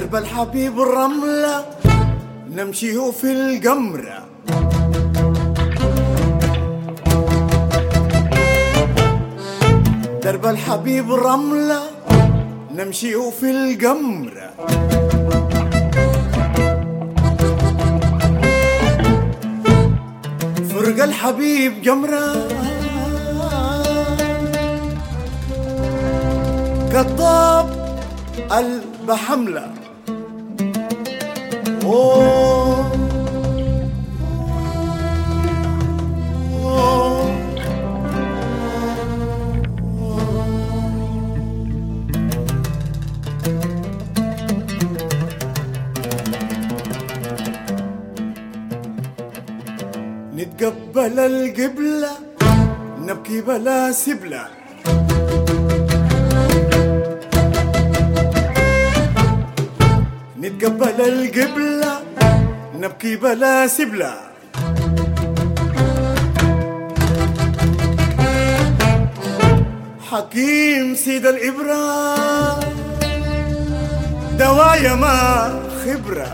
درب الحبيب الرملة نمشيه في القمرة، درب الحبيب الرملة نمشيه في القمرة. فرق الحبيب قمرة كالطاب قلب حملة. نتقبل القبلة نبكي بلا سبلة، نتقبل القبلة نبكي بلا سبلة. حكيم سيد الإبرة دوايا ما خبرة.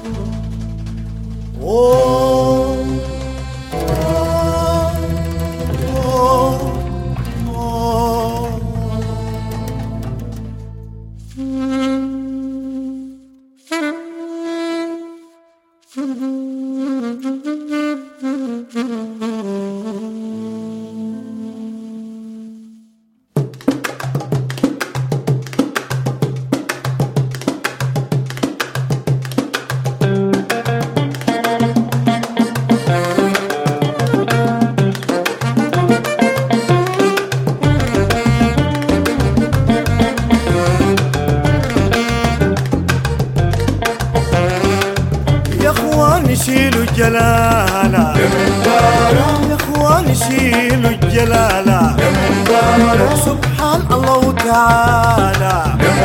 شيلوا الجلالة يا اخوان، شيلوا الجلالة سبحان الله وتعالى.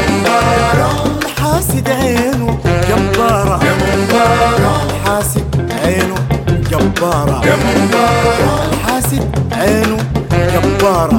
الحاسد عينه جبارة، الحاسد عينه جبارة، الحاسد عينه جبارة.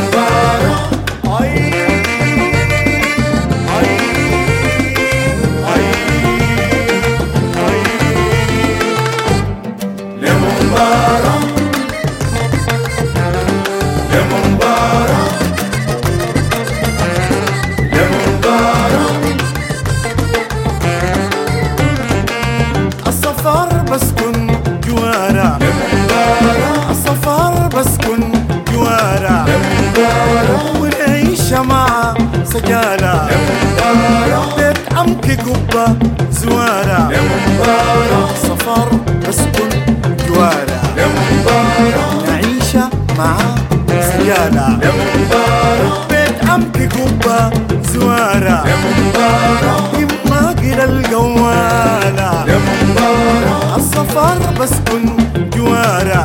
الصفار بسكن جوارا، الصفار بسكن جوارا، والعيشة مع سجالة، بيت عمك قبة زوارة. الصفار بسكن جوارا، نعيشة مع سجالة، بيت عمك قبة زوارة. إما قل القوالة، الصفار بسكن جوارا.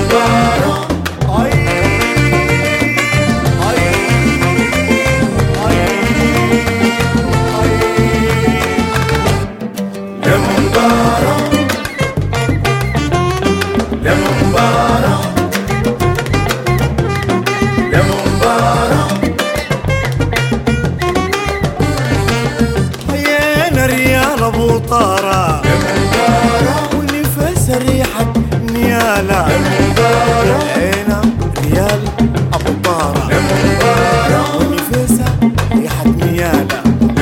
حيينا ريال ابو طارة ونفس ريحة نيالة، حيينا ريال ابو طارة ونفس ريحة نيالة،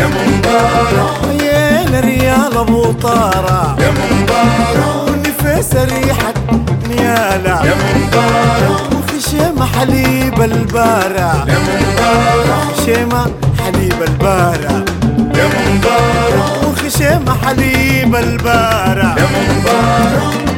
حيينا ريال ابو طارة ونفس ريحة نيالة، وخشيمة حليب البارة، خشيمة حليب البارة، وخشيمة حليب البارة.